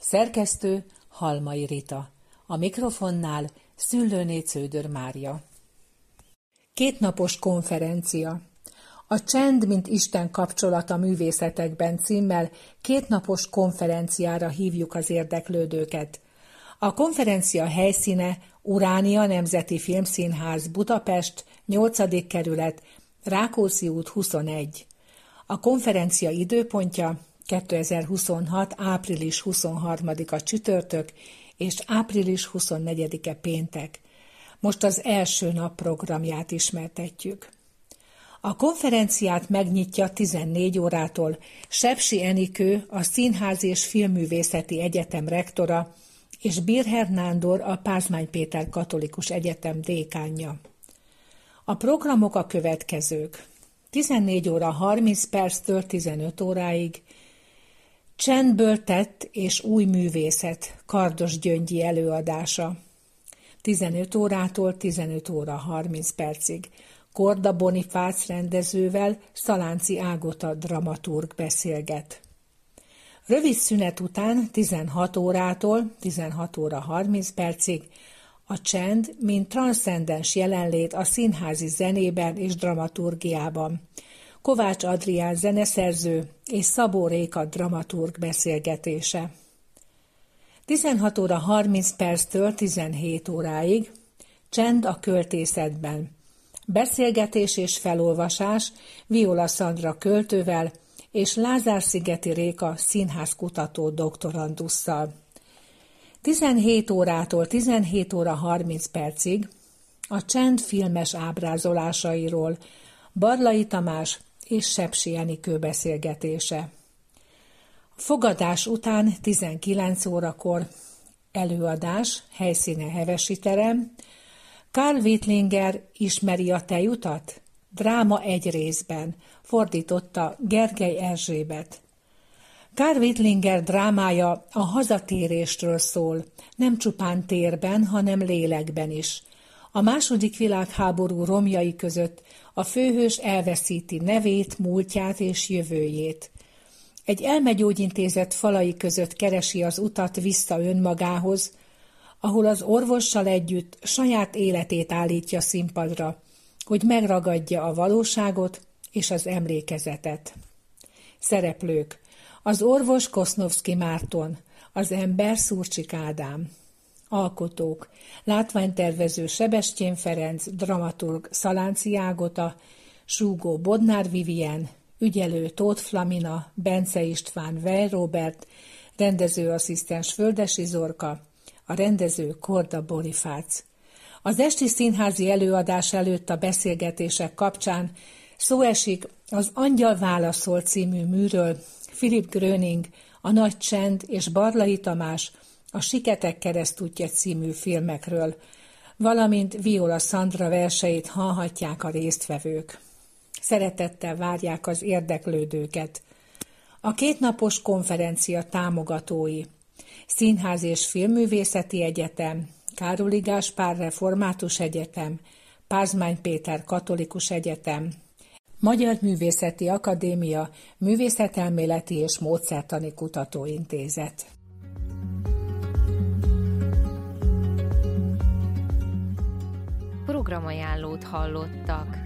Szerkesztő Halmai Rita. A mikrofonnál Szüllőné Cződör Mária. Kétnapos konferencia. A Csend, mint Isten kapcsolata művészetekben címmel kétnapos konferenciára hívjuk az érdeklődőket. A konferencia helyszíne Uránia Nemzeti Filmszínház, Budapest, 8. kerület, Rákóczi út 21. A konferencia időpontja 2026. április 23-a csütörtök és április 24-e péntek. Most az első nap programját ismertetjük. A konferenciát megnyitja 14 órától Sepsi Enikő, a Színház és Filmművészeti Egyetem rektora, és Birher Nándor, a Pázmány Péter Katolikus Egyetem dékánja. A programok a következők. 14 óra 30 perctől 15 óráig Csendből tett és új művészet, Kardos Gyöngyi előadása. 15 órától 15 óra 30 percig Korda Bonifác rendezővel Szalánci Ágota dramaturg beszélget. Rövid szünet után 16 órától 16 óra 30 percig a csend, mint transzcendens jelenlét a színházi zenében és dramaturgiában. Kovács Adrián zeneszerző és Szabó Réka dramaturg beszélgetése. 16 óra 30 perctől 17 óráig Csend a költészetben. Beszélgetés és felolvasás Viola Szandra költővel és Lázár-szigeti Réka színházkutató doktorandusszal. 17 órától 17 óra 30 percig a Csend filmes ábrázolásairól Barlai Tamás és Sepsi Enikő beszélgetése. Fogadás után 19 órakor előadás, helyszíne Hevesi terem, Karl Wittlinger Ismeri a tejutat? Dráma egy részben, fordította Gergely Erzsébet. Karl Wittlinger drámája a hazatérésről szól, nem csupán térben, hanem lélekben is. A II. Világháború romjai között a főhős elveszíti nevét, múltját és jövőjét. Egy elmegyógyintézet falai között keresi az utat vissza önmagához, ahol az orvossal együtt saját életét állítja színpadra, hogy megragadja a valóságot és az emlékezetet. Szereplők: az orvos Kosznovszky Márton, az ember Szurcsik Ádám. Alkotók: látványtervező Sebestyén Ferenc, dramaturg Szalánci Ágota, súgó Bodnár Vivien, ügyelő Tóth Flamina, Bence István, Weil Róbert, rendezőasszisztens Földesi Zorka, a rendező Korda Bonifác. Az esti színházi előadás előtt a beszélgetések kapcsán szó esik az Angyal válaszol című műről, Philipp Gröning, a Nagy Csend és Barlai Tamás, a Siketek keresztútja című filmekről, valamint Viola Szandra verseit hallhatják a résztvevők. Szeretettel várják az érdeklődőket. A kétnapos konferencia támogatói: Színház és Filmművészeti Egyetem, Károli Gáspár Református Egyetem, Pázmány Péter Katolikus Egyetem, Magyar Művészeti Akadémia, Művészetelméleti és Módszertani Kutatóintézet. Programajánlót hallottak.